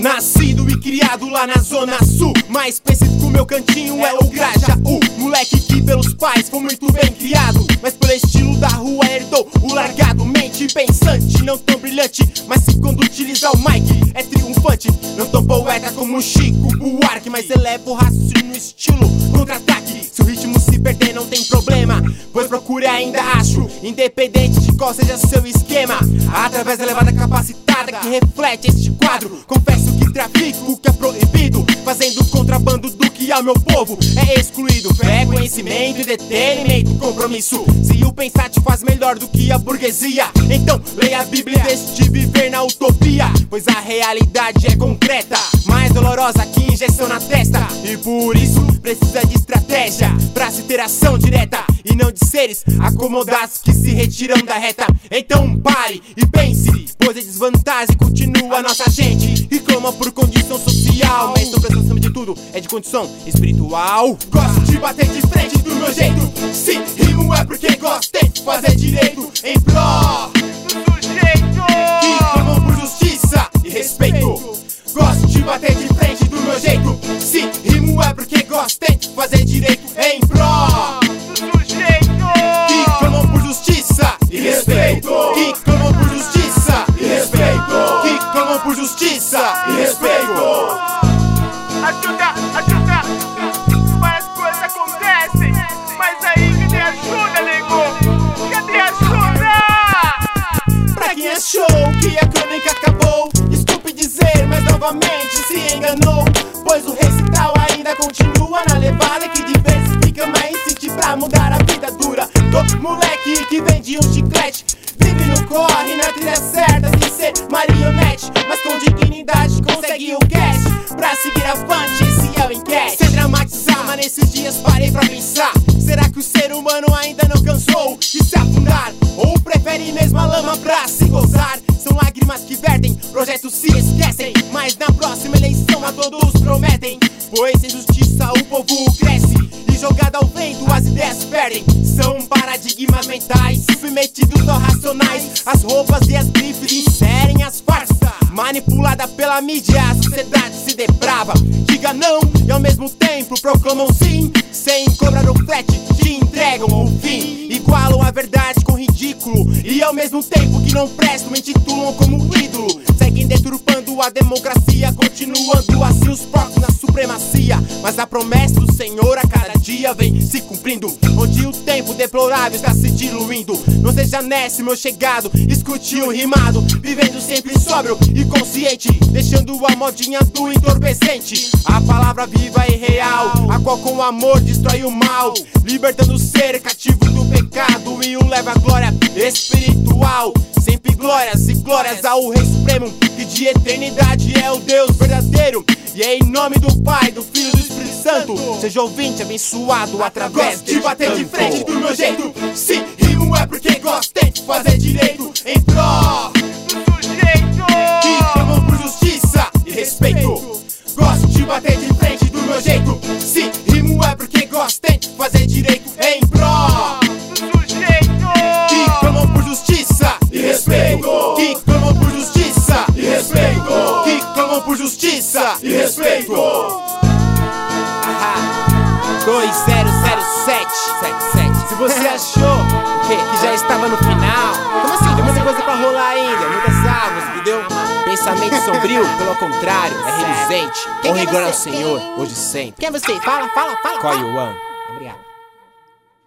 Nascido e criado lá na zona sul, mais específico meu cantinho é o Grajaú. Moleque que pelos pais foi muito bem criado, mas pelo estilo da rua herdou o largado. Mente pensante, não tão brilhante, mas se quando utilizar o mic é triunfante. Não tão poeta como Chico Buarque, mas eleva o raciocínio no estilo contra-ataque. Se o ritmo se perder não tem problema, pois procure ainda acho, independente de qual seja seu esquema. Através da levada capacitada que reflete este quadro, confesso que trafico o que é proibido, fazendo contrabando do que ao meu povo é excluído. Fé, conhecimento e detenimento, compromisso. Se o pensar te faz melhor do que a burguesia, então leia a Bíblia e deixe de viver na utopia, pois a realidade é concreta, mais dolorosa que injeção na testa. E por isso precisa de estratégia pra se ter ação direta, e não de seres acomodados que se retiram da reta. Então pare e pense, pois é desvantagem continua a nossa gente. E clama por condição social, mas sobre acima de tudo é de condição espiritual. Gosto de bater de frente do meu jeito, se rimo é porque gostei de fazer direito em pró do sujeito que clamam por justiça e respeito. Gosto de bater de frente do meu jeito, se rimo é porque gostei de fazer direito em pró do sujeito que clamam por justiça e respeito. Que clamam por justiça e respeito. Que clamam por justiça e respeito. Ajuda, várias coisas acontecem, mas aí cadê ajuda, nego? Cadê ajuda? Pra quem achou que a crônica acabou, desculpe dizer, mas novamente se enganou, pois o recital ainda continua na levada que diversifica, mas insiste pra mudar a vida dura do moleque que vende um chiclete. Vive no corre, na trilha certa, sem ser marionete, mas com dignidade consegue o cash pra seguir avante, esse é o enquete. Sem dramatizar, mas nesses dias parei pra pensar, será que o ser humano ainda não cansou de se afundar? Ou prefere mesmo a lama pra se gozar? São lágrimas que vertem, projetos se esquecem, mas na próxima eleição a todos prometem, pois sem justiça o povo cresce e jogado ao vento as ideias perdem. São paradigmas mentais submetidos aos racionais, as roupas e as grifes inserem as farsas. Manipulada pela mídia a sociedade se deprava, diga não e ao mesmo tempo proclamam sim, sem cobrar o frete te entregam o fim. Igualam a verdade com ridículo e ao mesmo tempo que não prestam intitulam como ídolo. Seguem deturpando a democracia, continuando assim os porcos na supremacia. Mas a promessa do Senhor a cada dia vem se cumprindo, onde o tempo deplorável está se diluindo. Não seja nesse meu chegado, escute o rimado, vivendo sempre sóbrio e consciente, deixando a modinha do entorpecente. A palavra viva e real, a qual com amor destrói o mal, libertando o ser cativo do pecado e o leva à glória espiritual. Sempre glórias e glórias ao Rei Supremo, que de eternidade é o Deus verdadeiro. E é em nome do Pai, do Filho e do Espírito Santo, seja ouvinte abençoado através de bater de frente do meu jeito. Se rimo é porque gostei de fazer direito em pró Do sujeito que clamam por justiça e respeito. Gosto de bater de frente do meu jeito, se rimo é porque gostei de fazer direito em pró do sujeito que clamam por justiça e respeito. Que clamam por justiça e respeito. Que clamam por justiça e respeito. 200777. Se você achou que já estava no final, como assim? Tem muita coisa pra rolar ainda, muitas águas, entendeu? Pensamento sombrio, pelo contrário, é reluzente. Com rigor ao Senhor, hoje e sempre. Quem é você? Fala. Call you one. Obrigado.